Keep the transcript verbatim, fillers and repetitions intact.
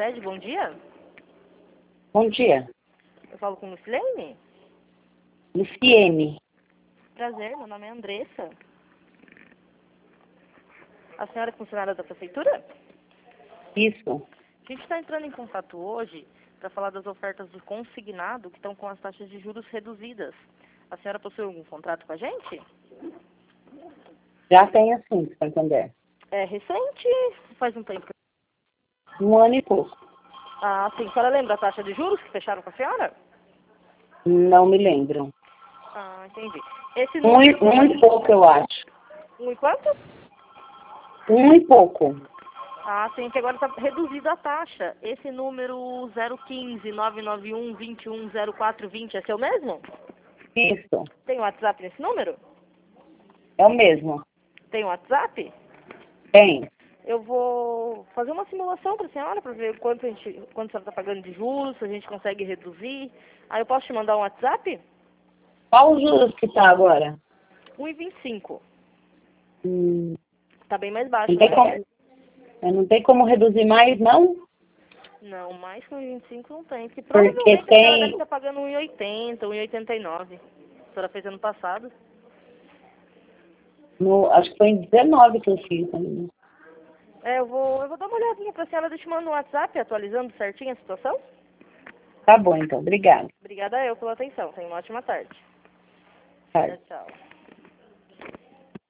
Sicredi, bom dia. Bom dia. Eu falo com Lucilene? Luciene. Prazer, meu nome é Andressa. A senhora é funcionária da prefeitura? Isso. A gente está entrando em contato hoje para falar das ofertas do consignado que estão com as taxas de juros reduzidas. A senhora possui algum contrato com a gente? Já tem assim, Santander. É recente? Faz um tempo. Um ano e pouco. Ah, sim. A senhora lembra da taxa de juros que fecharam com a senhora? Não me lembro. Ah, entendi. Esse Um, e- número... um e pouco, eu acho. Um e quanto? Um e pouco. Ah, sim, que agora está reduzida a taxa. Esse número zero um cinco, nove nove um, dois um zero quatro dois zero é seu mesmo? Isso. Tem WhatsApp nesse número? É o mesmo. Tem WhatsApp? Tem. Eu vou fazer uma simulação para a senhora para ver quanto a gente, quanto a senhora está pagando de juros, se a gente consegue reduzir. Aí eu posso te mandar um WhatsApp? Qual os juros que tá agora? um e vinte e cinco. Hum, Tá bem mais baixo, não, tem né? como, não tem como reduzir mais, não? Não, mais que um e vinte e cinco não tem. Porque Porque provavelmente a senhora deve tem... estar pagando um e oitenta, um e oitenta e nove. A senhora fez ano passado. No, acho que foi em dezenove que eu fiz. Né? É, eu vou, eu vou dar uma olhadinha pra senhora, deixa eu mandar um WhatsApp atualizando certinho a situação. Tá bom, então. Obrigada. Obrigada eu pela atenção. Tenha uma ótima tarde. Tá. Tchau, tchau.